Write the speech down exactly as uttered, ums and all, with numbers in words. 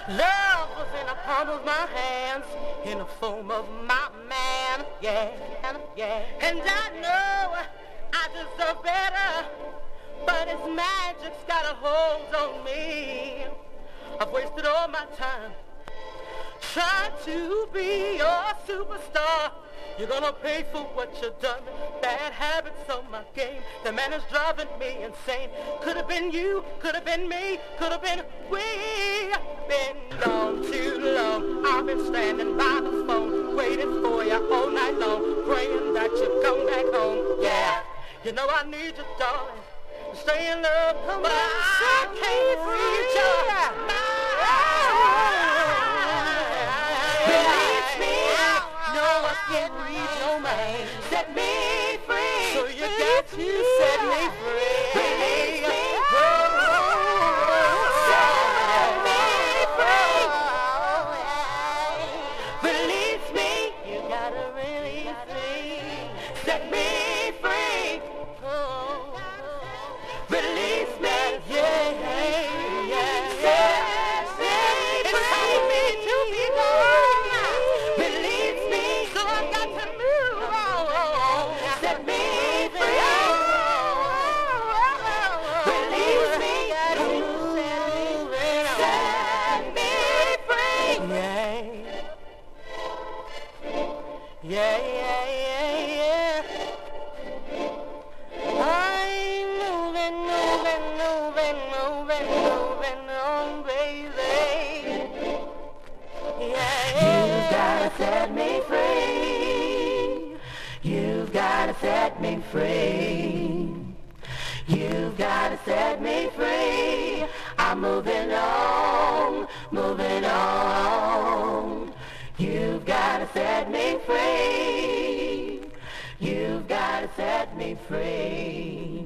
Love was in the palm of my hands, in the form of my man, yeah, yeah. And I know I deserve better, but his magic's got a hold on me. I've wasted all my time trying to be your superstar. You're gonna pay for what you've done. Bad habits on my game. The man is driving me insane. Could have been you, could have been me, could have been we. Been gone too long. I've been standing by the phone, waiting for you all night long, praying that you come back home. Yeah, you know I need you, darling. Stay in love, but I can't reach you. Release me. No, I can't reach no man. Set me free. So you got to set me free. Release me. Set me free. Release me. You gotta release me. Set me free. Release me. Yeah, yeah, yeah. Set me free. It's time for me to be gone. Release me. So I've got to move on. Set me free. Release me. Set me free. Yeah, yeah, yeah, yeah. I'm moving, moving, moving, moving, moving on, baby. Yeah, you've gotta set me free. You've gotta set me free. You've gotta set me free. I'm moving on, moving on. You've gotta set me free. You've gotta set me free.